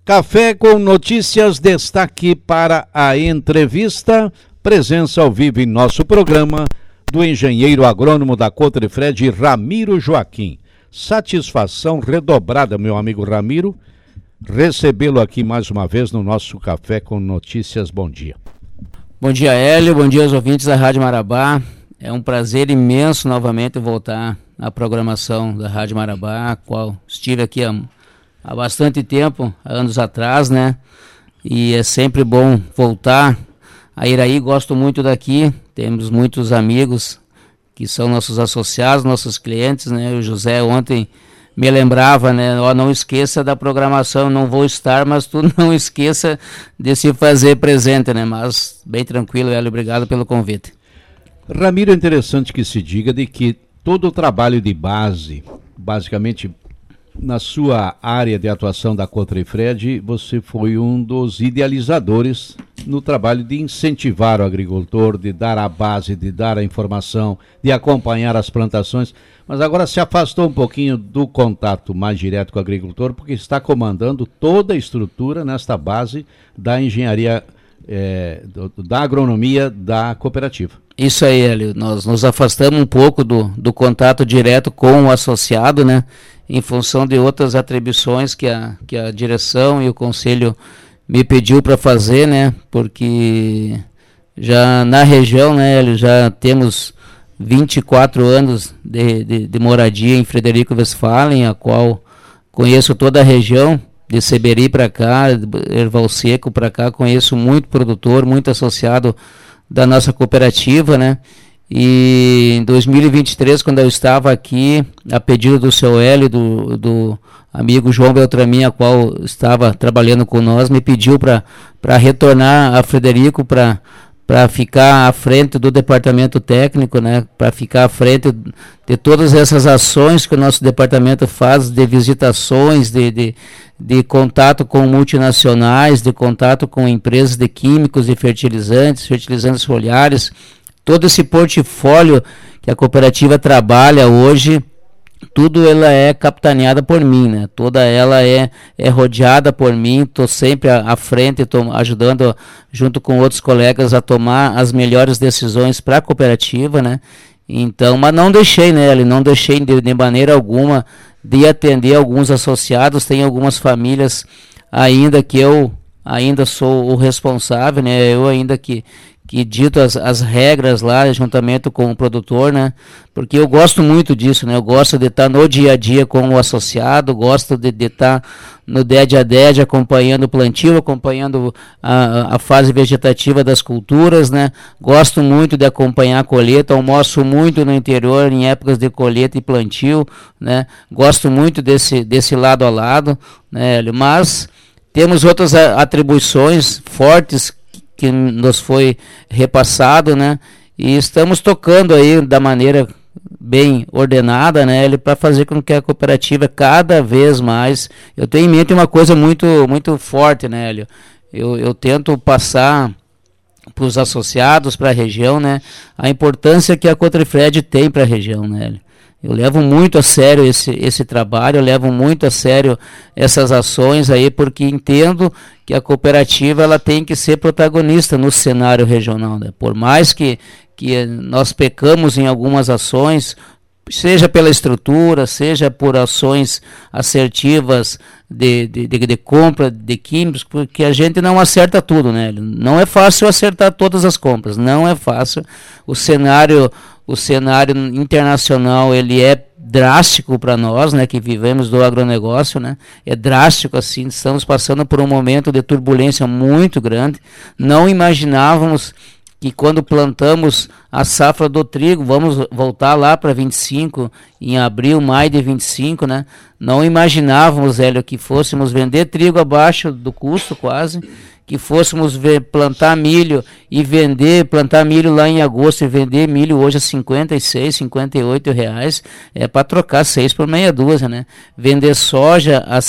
Café com Notícias, destaque para a entrevista, presença ao vivo em nosso programa do engenheiro agrônomo da Cotrifred, Ramiro Joaquim. Satisfação redobrada, meu amigo Ramiro, recebê-lo aqui mais uma vez no nosso Café com Notícias. Bom dia. Bom dia, Hélio, bom dia aos ouvintes da Rádio Marabá. É um prazer imenso novamente voltar à programação da Rádio Marabá, a qual estive aqui há bastante tempo, há anos atrás, né? E é sempre bom voltar a Iraí. Gosto muito daqui, temos muitos amigos que são nossos associados, nossos clientes, né? O José ontem me lembrava, né? Ó, não esqueça da programação, não vou estar, mas tu não esqueça de se fazer presente, né? Mas bem tranquilo, Hélio, obrigado pelo convite. Ramiro, é interessante que se diga de que todo o trabalho de base, basicamente na sua área de atuação da Cotrifred, você foi um dos idealizadores no trabalho de incentivar o agricultor, de dar a base, de dar a informação, de acompanhar as plantações, mas agora se afastou um pouquinho do contato mais direto com o agricultor, porque está comandando toda a estrutura nesta base da engenharia, da agronomia da cooperativa. Isso aí, Hélio, nós nos afastamos um pouco do contato direto com o associado, né? Em função de outras atribuições que a direção e o conselho me pediu para fazer, né? Porque já na região, né, Hélio, já temos 24 anos de moradia em Frederico Westphalen, a qual conheço toda a região, de Seberi para cá, Erval Seco para cá, conheço muito produtor, muito associado da nossa cooperativa, né? E em 2023, quando eu estava aqui, a pedido do seu Hélio, do amigo João Beltramin, a qual estava trabalhando com nós, me pediu para retornar a Frederico para ficar à frente do departamento técnico, né? Para ficar à frente de todas essas ações que o nosso departamento faz, de visitações, de contato com multinacionais, de contato com empresas de químicos e fertilizantes foliares. Todo esse portfólio que a cooperativa trabalha hoje, tudo ela é capitaneada por mim, né? Toda ela é rodeada por mim, estou sempre à frente, ajudando junto com outros colegas a tomar as melhores decisões para a cooperativa, né? Então, mas não deixei, né? Não deixei de maneira alguma de atender alguns associados. Tem algumas famílias ainda que eu ainda sou o responsável, né? Eu ainda que dito as regras lá, juntamente com o produtor, né? Porque eu gosto muito disso, né? Eu gosto de estar no dia a dia com o associado, gosto de estar no 10 acompanhando o plantio, acompanhando a fase vegetativa das culturas, né? Gosto muito de acompanhar a colheita, almoço muito no interior em épocas de colheita e plantio, né? Gosto muito desse lado a lado, né? Mas temos outras atribuições fortes que nos foi repassado, né? E estamos tocando aí da maneira bem ordenada, né? Para fazer com que a cooperativa cada vez mais... Eu tenho em mente uma coisa muito, muito forte, né, Hélio? Eu tento passar para os associados, para a região, né? A importância que a Cotrifred tem para a região, né, Hélio? Eu levo muito a sério esse trabalho, eu levo muito a sério essas ações aí, porque entendo que a cooperativa ela tem que ser protagonista no cenário regional, né? Por mais que nós pecamos em algumas ações, seja pela estrutura, seja por ações assertivas de compra de químicos, porque a gente não acerta tudo, né? Não é fácil acertar todas as compras, não é fácil. O cenário internacional ele é drástico para nós, né, que vivemos do agronegócio, né? É drástico assim, estamos passando por um momento de turbulência muito grande. Não imaginávamos que quando plantamos a safra do trigo, vamos voltar lá para 25, em abril, maio de 25, né? Não imaginávamos, Hélio, que fôssemos vender trigo abaixo do custo quase, que fôssemos plantar milho e plantar milho lá em agosto e vender milho hoje a 56, 58 reais, para trocar 6 por meia dúzia, né? Vender soja a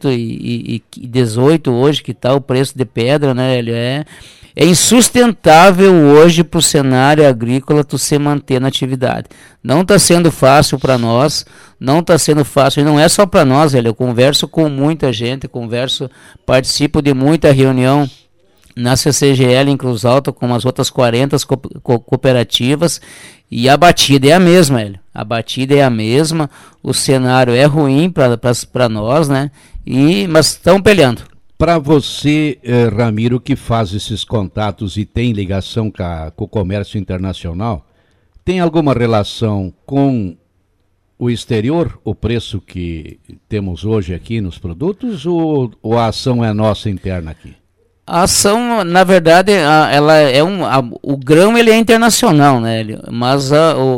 118 hoje, que está o preço de pedra, né? Ele é insustentável hoje para o cenário agrícola tu se manter na atividade. Não está sendo fácil para nós Não está sendo fácil, e não é só para nós, velho. Eu converso com muita gente, participo de muita reunião na CCGL em Cruz Alta, com as outras 40 cooperativas, e a batida é a mesma, velho. A batida é a mesma, o cenário é ruim para nós, né? Mas estão peleando. Para você, Ramiro, que faz esses contatos e tem ligação com o comércio internacional, tem alguma relação com o exterior, o preço que temos hoje aqui nos produtos, ou a ação é nossa interna aqui? A ação, na verdade, o grão ele é internacional, né? Mas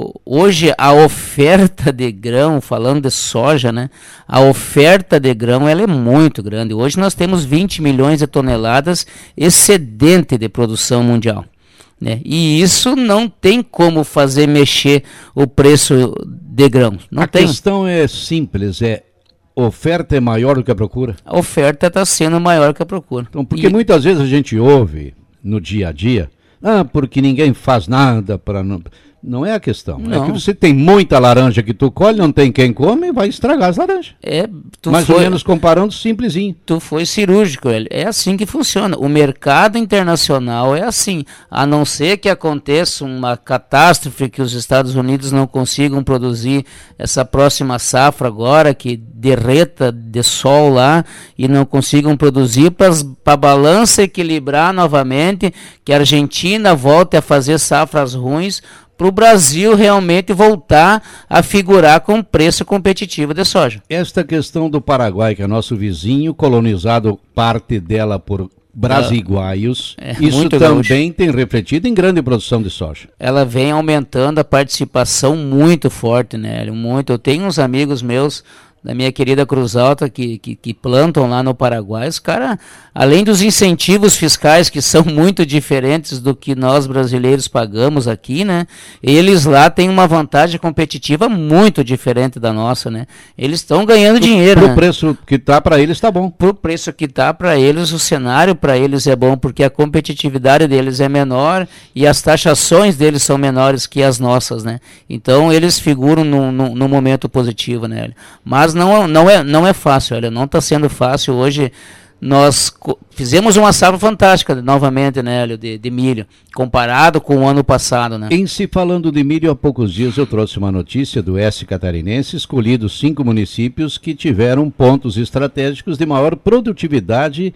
hoje a oferta de grão, falando de soja, né? A oferta de grão ela é muito grande. Hoje nós temos 20 milhões de toneladas excedente de produção mundial, né? E isso não tem como fazer mexer o preço de grão. A questão é simples, oferta é maior do que a procura? A oferta está sendo maior que a procura. Então, porque muitas vezes a gente ouve no dia a dia, porque ninguém faz nada para... Não é a questão. Não. É que você tem muita laranja que tu colhe, não tem quem come, vai estragar as laranjas. Mais ou menos comparando, simplesinho. Tu foi cirúrgico, é assim que funciona. O mercado internacional é assim. A não ser que aconteça uma catástrofe, que os Estados Unidos não consigam produzir essa próxima safra agora, que derreta de sol lá e não consigam produzir para a balança equilibrar novamente, que a Argentina volte a fazer safras ruins, para o Brasil realmente voltar a figurar com preço competitivo de soja. Esta questão do Paraguai, que é nosso vizinho, colonizado parte dela por brasiguaios, isso também tem refletido em grande produção de soja. Ela vem aumentando a participação muito forte, né? Eu tenho uns amigos meus da minha querida Cruz Alta que plantam lá no Paraguai. Os caras, além dos incentivos fiscais que são muito diferentes do que nós brasileiros pagamos aqui, né? Eles lá têm uma vantagem competitiva muito diferente da nossa, né? Eles estão ganhando dinheiro, Pro preço que tá para eles tá bom. Pro preço que tá para eles, o cenário para eles é bom, porque a competitividade deles é menor e as taxações deles são menores que as nossas, né? Então eles figuram no momento positivo, né? Mas não é fácil, olha, não está sendo fácil. Hoje nós fizemos uma safra fantástica, novamente, né, Hélio, de milho, comparado com o ano passado, né? Em se falando de milho, há poucos dias eu trouxe uma notícia do S Catarinense, escolhidos 5 municípios que tiveram pontos estratégicos de maior produtividade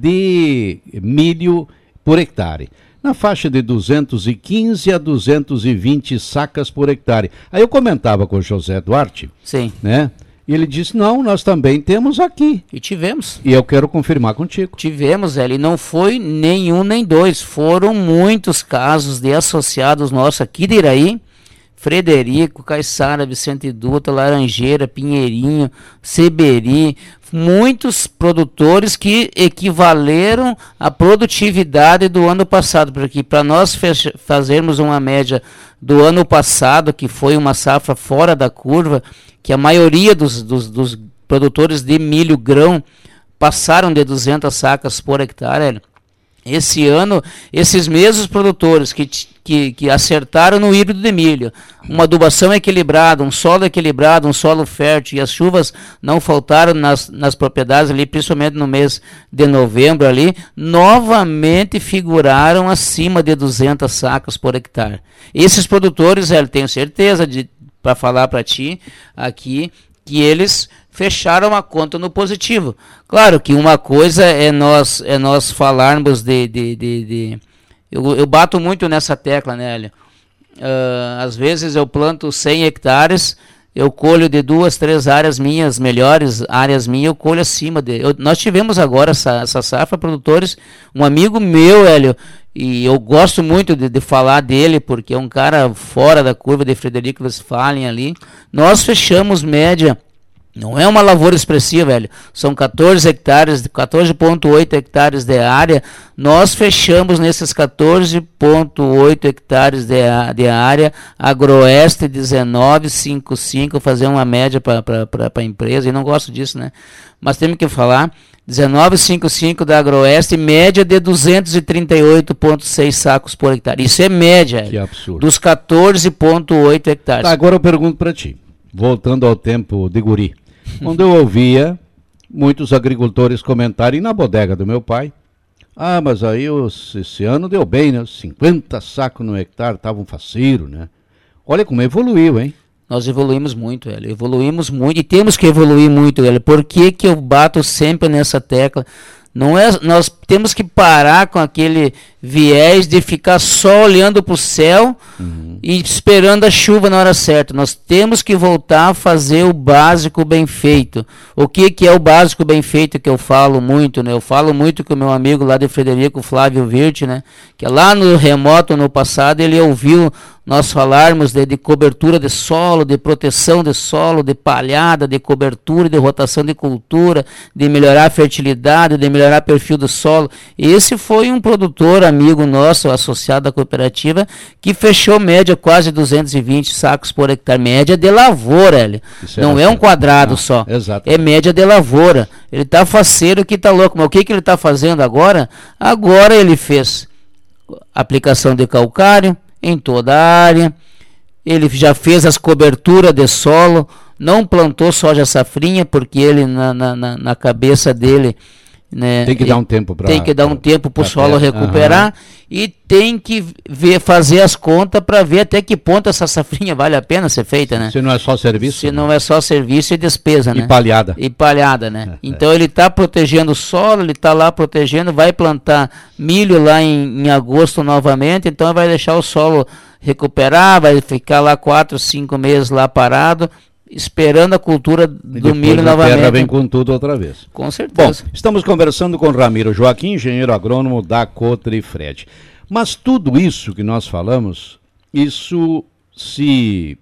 de milho por hectare, na faixa de 215 a 220 sacas por hectare. Aí eu comentava com o José Duarte, sim, né? E ele disse, não, nós também temos aqui. E tivemos. E eu quero confirmar contigo. Tivemos, e não foi nenhum nem dois. Foram muitos casos de associados nossos aqui de Iraí, Frederico, Caiçara, Vicente Dutra, Laranjeira, Pinheirinho, Seberi, muitos produtores que equivaleram à produtividade do ano passado, porque para nós fazermos uma média do ano passado, que foi uma safra fora da curva, que a maioria dos produtores de milho grão passaram de 200 sacas por hectare. Esse ano, esses mesmos produtores que acertaram no híbrido de milho, uma adubação equilibrada, um solo fértil, e as chuvas não faltaram nas propriedades ali, principalmente no mês de novembro ali, novamente figuraram acima de 200 sacas por hectare. Esses produtores, tenho certeza para falar para ti aqui, que eles fecharam a conta no positivo. Claro que uma coisa é nós falarmos eu bato muito nessa tecla, né, Hélio? Às vezes eu planto 100 hectares, eu colho de 2, 3 áreas minhas, melhores áreas minhas, eu colho acima nós tivemos agora essa safra, produtores, um amigo meu, Hélio, e eu gosto muito de falar dele, porque é um cara fora da curva de Frederico Westphalen ali. Nós fechamos média, não é uma lavoura expressiva, velho, são 14 hectares, 14,8 hectares de área. Nós fechamos nesses 14,8 hectares de área, Agroeste 19,55, fazer uma média para a empresa, e não gosto disso, né? Mas temos que falar, 19,55 da Agroeste, média de 238,6 sacos por hectare. Isso é média, que absurdo, dos 14,8 hectares. Tá, agora eu pergunto para ti. voltando ao tempo de guri, quando eu ouvia muitos agricultores comentarem na bodega do meu pai, mas aí esse ano deu bem, né? 50 sacos no hectare, tava um faceiro, né? Olha como evoluiu, hein? Nós evoluímos muito, velho. Evoluímos muito e temos que evoluir muito, velho. Por que que eu bato sempre nessa tecla? Não é, nós temos que parar com aquele viés de ficar só olhando para o céu e esperando a chuva na hora certa. Nós temos que voltar a fazer o básico bem feito. O que que é o básico bem feito que eu falo muito, né? Eu falo muito com o meu amigo lá de Frederico, Flávio Virte, né? Que lá no remoto, no passado, ele ouviu nós falarmos de cobertura de solo, de proteção de solo, de palhada, de cobertura, de rotação de cultura, de melhorar a fertilidade, de melhorar o perfil do solo. Esse foi um produtor, amigo nosso, associado à cooperativa, que fechou média quase 220 sacos por hectare. Média de lavoura, ele. Não é um quadrado só. É média de lavoura. Ele está faceiro que está louco. Mas o que ele está fazendo agora? Agora ele fez aplicação de calcário em toda a área, ele já fez as coberturas de solo, não plantou soja safrinha, porque ele na cabeça dele, né, tem que dar um tempo para o solo recuperar, e tem que fazer as contas para ver até que ponto essa safrinha vale a pena ser feita, né? Se não é só serviço. Se não é só serviço e despesa, né? E palhada, né? Então ele está protegendo o solo, ele está lá protegendo, vai plantar milho lá em agosto novamente, então vai deixar o solo recuperar, vai ficar lá 4, 5 meses lá parado, esperando a cultura do milho novamente. A terra vem com tudo outra vez. Com certeza. Bom, estamos conversando com Ramiro Joaquim, engenheiro agrônomo da Cotrifred. Mas tudo isso que nós falamos, isso se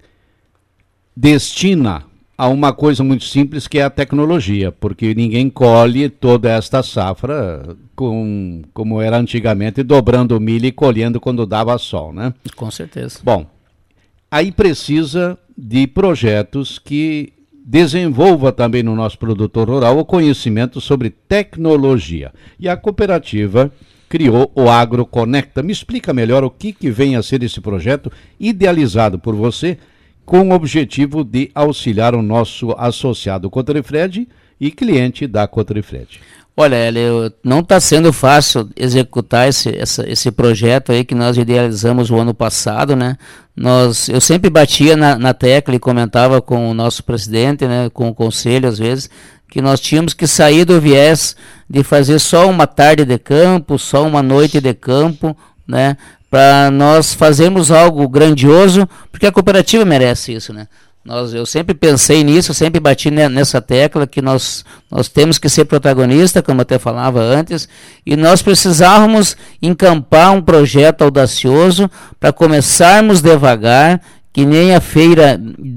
destina a uma coisa muito simples, que é a tecnologia, porque ninguém colhe toda esta safra como era antigamente, dobrando o milho e colhendo quando dava sol, né? Com certeza. Bom, aí precisa de projetos que desenvolva também no nosso produtor rural o conhecimento sobre tecnologia. E a cooperativa criou o AgroConecta. Me explica melhor o que vem a ser esse projeto idealizado por você, com o objetivo de auxiliar o nosso associado Cotrifred e cliente da Cotrifred. Olha, Hélio, não está sendo fácil executar esse projeto aí que nós idealizamos o ano passado, né? Eu sempre batia na tecla e comentava com o nosso presidente, né, com o conselho às vezes, que nós tínhamos que sair do viés de fazer só uma tarde de campo, só uma noite de campo, né? Para nós fazermos algo grandioso, porque a cooperativa merece isso, né? Eu sempre pensei nisso, sempre bati nessa tecla que nós temos que ser protagonista, como eu até falava antes, e nós precisávamos encampar um projeto audacioso para começarmos devagar, que nem a feira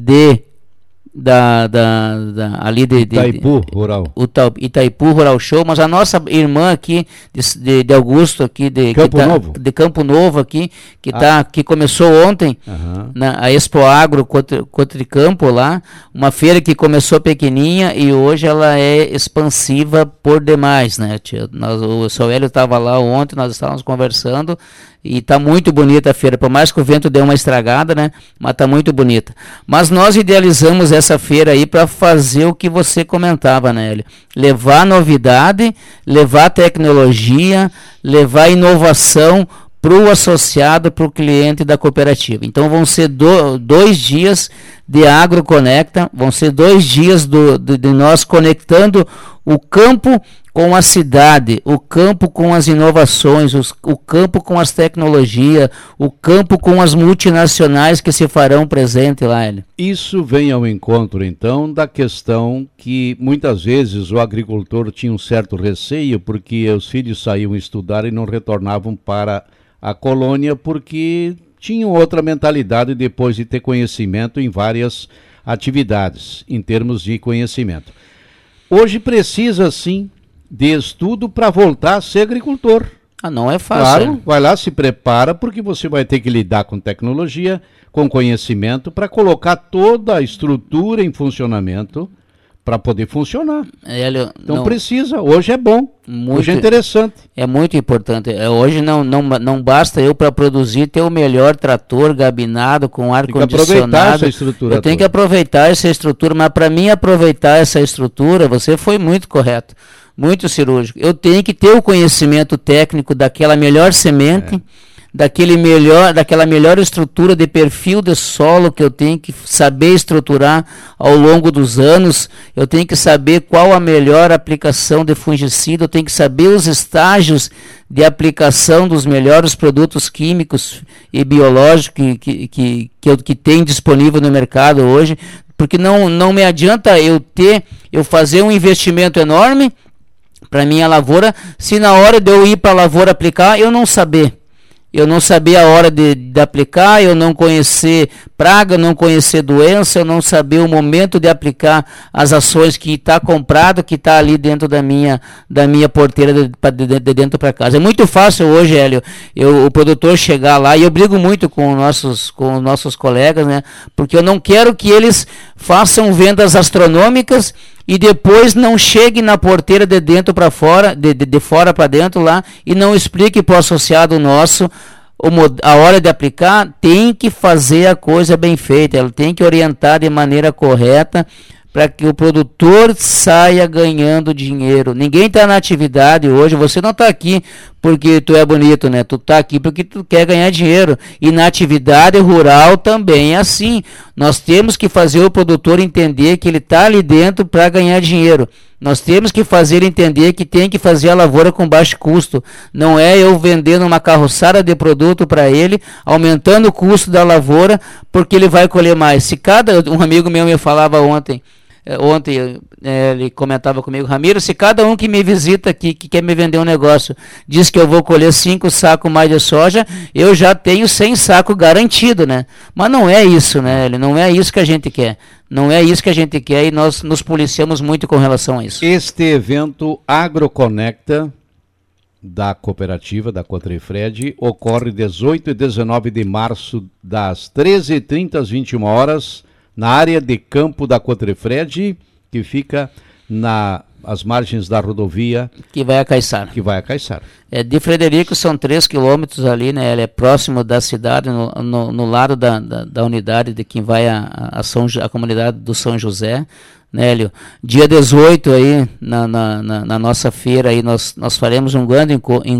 ali de Itaipu Rural. Itaipu Rural Show, mas a nossa irmã aqui de Augusto aqui de Campo Novo aqui, que começou ontem a Expo Agro Cotricampo lá, uma feira que começou pequenininha e hoje ela é expansiva por demais, né, tia? O seu Hélio estava lá ontem, nós estávamos conversando. E está muito bonita a feira, por mais que o vento dê uma estragada, né? Mas está muito bonita. Mas nós idealizamos essa feira aí para fazer o que você comentava, né, Hélio? Levar novidade, levar tecnologia, levar inovação para o associado, para o cliente da cooperativa. Então vão ser 2 dias de AgroConecta, vão ser 2 dias de nós conectando o campo com a cidade, o campo com as inovações, o campo com as tecnologias, o campo com as multinacionais que se farão presente lá, Hélio. Isso vem ao encontro, então, da questão que muitas vezes o agricultor tinha um certo receio porque os filhos saíam estudar e não retornavam para a colônia porque tinham outra mentalidade depois de ter conhecimento em várias atividades, em termos de conhecimento. Hoje precisa, sim, de estudo para voltar a ser agricultor. Não é fácil. Claro, vai lá, se prepara, porque você vai ter que lidar com tecnologia, com conhecimento, para colocar toda a estrutura em funcionamento, para poder funcionar. Hélio, então precisa, hoje é bom, hoje é interessante. É muito importante. Hoje não basta eu para produzir ter o melhor trator gabinado com ar-condicionado. Eu tenho que aproveitar essa estrutura, mas para mim aproveitar essa estrutura, você foi muito correto, muito cirúrgico. Eu tenho que ter o conhecimento técnico daquela melhor semente, daquela melhor estrutura de perfil de solo que eu tenho que saber estruturar ao longo dos anos. Eu tenho que saber qual a melhor aplicação de fungicida, eu tenho que saber os estágios de aplicação dos melhores produtos químicos e biológicos que tem disponível no mercado hoje, porque não me adianta eu fazer um investimento enorme para minha lavoura, se na hora de eu ir para a lavoura aplicar, eu não saber a hora de aplicar, eu não conhecer praga, não conhecer doença, eu não saber o momento de aplicar as ações que está comprado, que está ali dentro da minha porteira de dentro para casa. É muito fácil hoje, Hélio, o produtor chegar lá, e eu brigo muito com os nossos colegas, né? Porque eu não quero que eles façam vendas astronômicas e depois não chegue na porteira de dentro para fora, de fora para dentro lá, e não explique para o associado nosso a hora de aplicar. Tem que fazer a coisa bem feita, ela tem que orientar de maneira correta para que o produtor saia ganhando dinheiro. Ninguém está na atividade hoje, você não está aqui porque tu é bonito, né? Tu está aqui porque tu quer ganhar dinheiro. E na atividade rural também é assim. Nós temos que fazer o produtor entender que ele está ali dentro para ganhar dinheiro. Nós temos que fazer ele entender que tem que fazer a lavoura com baixo custo. Não é eu vendendo uma carroçada de produto para ele, aumentando o custo da lavoura, porque ele vai colher mais. Um amigo meu me falava ontem ele comentava comigo: Ramiro, se cada um que me visita aqui, que quer me vender um negócio, diz que eu vou colher 5 sacos mais de soja, eu já tenho 100 sacos garantido, né? Mas não é isso, né? Não é isso que a gente quer. Não é isso que a gente quer, e nós nos policiamos muito com relação a isso. Este evento Agroconecta da cooperativa da Cotrifred ocorre 18 e 19 de março, das 13h30 às 21 horas, na área de campo da Cotrifred, que fica às margens da rodovia que vai a Caiçara. De Frederico são 3 quilômetros ali, né? Ele é próximo da cidade, no lado da unidade de quem vai a comunidade do São José, né, Hélio? Dia 18 aí, na nossa feira aí, nós faremos um grande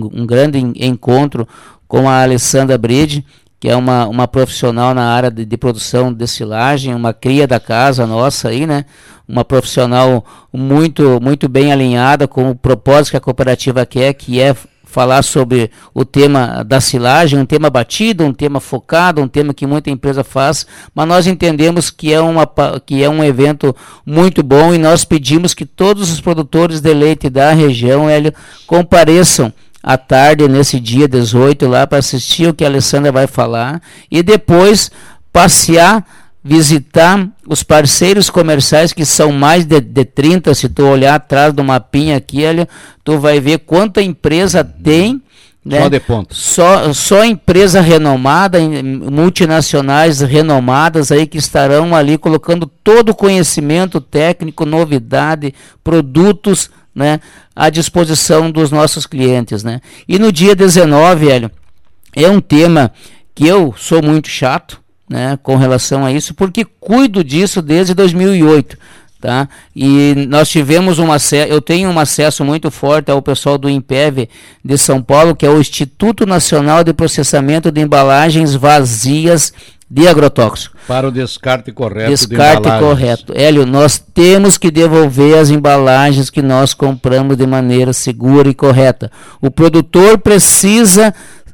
encontro com a Alessandra Bride, que é uma profissional na área de produção de silagem, uma cria da casa nossa aí, né? Uma profissional muito, muito bem alinhada com o propósito que a cooperativa quer, que é falar sobre o tema da silagem, um tema batido, um tema focado, um tema que muita empresa faz, mas nós entendemos que é um evento muito bom, e nós pedimos que todos os produtores de leite da região, Hélio, compareçam à tarde, nesse dia 18, lá para assistir o que a Alessandra vai falar, e depois passear, visitar os parceiros comerciais, que são mais de 30, se tu olhar atrás do mapinha aqui, tu vai ver quanta empresa tem, né? Só de ponta. Só empresa renomada, multinacionais renomadas aí, que estarão ali colocando todo o conhecimento técnico, novidade, produtos, né, à disposição dos nossos clientes, né? E no dia 19, Hélio, é um tema que eu sou muito chato, né, com relação a isso, porque cuido disso desde 2008, tá? E nós tivemos eu tenho um acesso muito forte ao pessoal do INPEV de São Paulo, que é o Instituto Nacional de Processamento de Embalagens Vazias de Agrotóxico. Para o descarte correto Descarte correto. Hélio, nós temos que devolver as embalagens que nós compramos de maneira segura e correta. O produtor precisa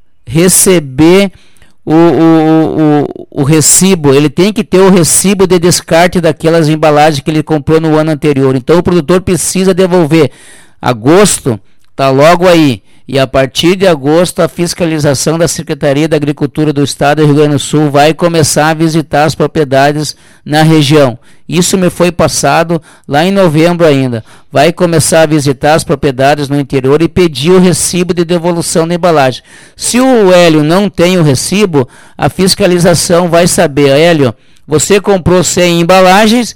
receber o recibo, ele tem que ter o recibo de descarte daquelas embalagens que ele comprou no ano anterior. Então o produtor precisa devolver. Agosto está logo aí. E a partir de agosto, a fiscalização da Secretaria da Agricultura do Estado do Rio Grande do Sul vai começar a visitar as propriedades na região. Isso me foi passado lá em novembro ainda. Vai começar a visitar as propriedades no interior e pedir o recibo de devolução da embalagem. Se o Hélio não tem o recibo, a fiscalização vai saber: Hélio, você comprou 100 embalagens,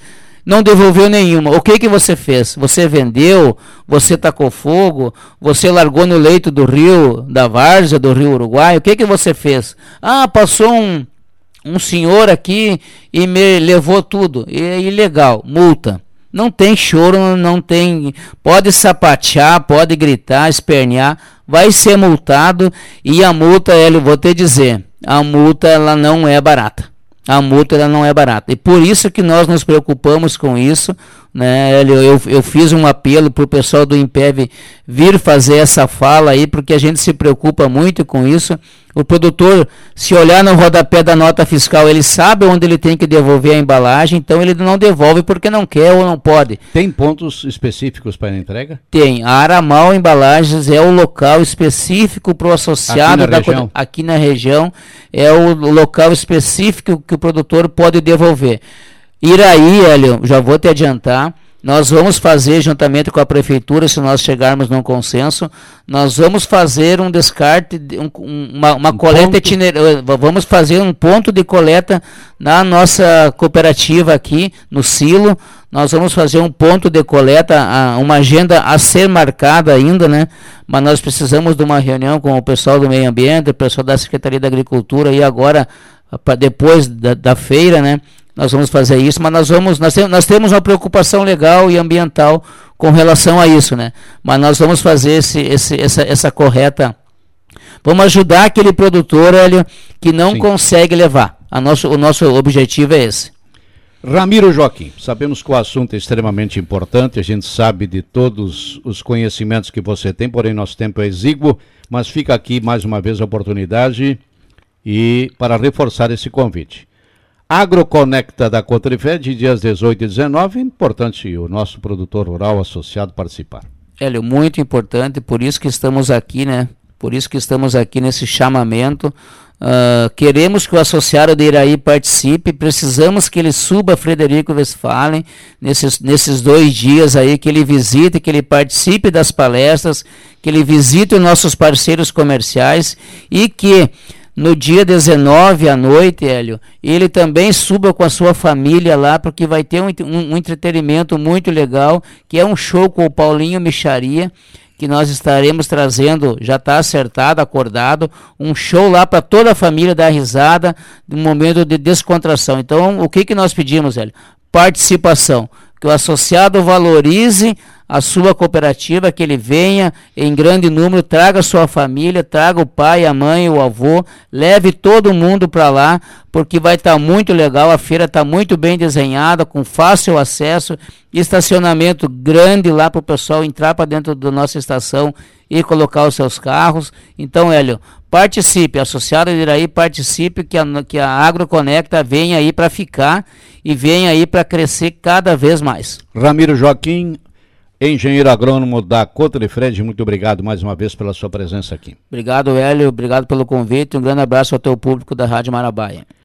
não devolveu nenhuma. O que você fez? Você vendeu? Você tacou fogo? Você largou no leito do rio, da várzea, do rio Uruguai? O que você fez? Ah, passou um senhor aqui e me levou tudo. É ilegal, multa. Não tem choro, não tem... Pode sapatear, pode gritar, espernear, vai ser multado. E a multa, eu vou te dizer, a multa ela não é barata. A multa ela não é barata. E por isso que nós nos preocupamos com isso, né? Eu fiz um apelo para o pessoal do INPEV vir fazer essa fala aí, porque a gente se preocupa muito com isso. O produtor, se olhar no rodapé da nota fiscal, ele sabe onde ele tem que devolver a embalagem, então ele não devolve porque não quer ou não pode. Tem pontos específicos para a entrega? Tem. A Aramal Embalagens é o local específico para o associado aqui na região, é o local específico que o produtor pode devolver. Iraí, Hélio, já vou te adiantar, nós vamos fazer, juntamente com a prefeitura, se nós chegarmos num consenso, nós vamos fazer um descarte, uma coleta itinerante, vamos fazer um ponto de coleta na nossa cooperativa aqui, no silo. Nós vamos fazer um ponto de coleta, uma agenda a ser marcada ainda, né? Mas nós precisamos de uma reunião com o pessoal do meio ambiente, o pessoal da Secretaria da Agricultura, e agora, depois da feira, né? Nós vamos fazer isso, mas nós temos uma preocupação legal e ambiental com relação a isso, né? Mas nós vamos fazer essa correta. Vamos ajudar aquele produtor, Hélio, que não consegue levar. O nosso objetivo é esse. Ramiro Joaquim, sabemos que o assunto é extremamente importante, a gente sabe de todos os conhecimentos que você tem, porém nosso tempo é exíguo, mas fica aqui mais uma vez a oportunidade e para reforçar esse convite. Agroconecta da Cotrifed, dias 18 e 19, importante o nosso produtor rural associado participar. Hélio, muito importante, por isso que estamos aqui, né? Por isso que estamos aqui nesse chamamento. Queremos que o associado de Iraí participe, precisamos que ele suba a Frederico Westphalen nesses 2 dias aí, que ele visite, que ele participe das palestras, que ele visite os nossos parceiros comerciais e que no dia 19 à noite, Hélio, ele também suba com a sua família lá, porque vai ter um entretenimento muito legal, que é um show com o Paulinho Micharia, que nós estaremos trazendo, já está acertado, acordado, um show lá para toda a família dar risada, um momento de descontração. Então, o que nós pedimos, Hélio? Participação, que o associado valorize a sua cooperativa, que ele venha em grande número, traga a sua família, traga o pai, a mãe, o avô, leve todo mundo para lá, porque vai estar muito legal, a feira está muito bem desenhada, com fácil acesso, estacionamento grande lá para o pessoal entrar para dentro da nossa estação e colocar os seus carros. Então, Hélio, participe, associado de Iraí, participe, que a Agroconecta venha aí para ficar e venha aí para crescer cada vez mais. Ramiro Joaquim, engenheiro agrônomo da Cotrifred, muito obrigado mais uma vez pela sua presença aqui. Obrigado, Hélio, obrigado pelo convite, um grande abraço ao teu público da Rádio Marabaia.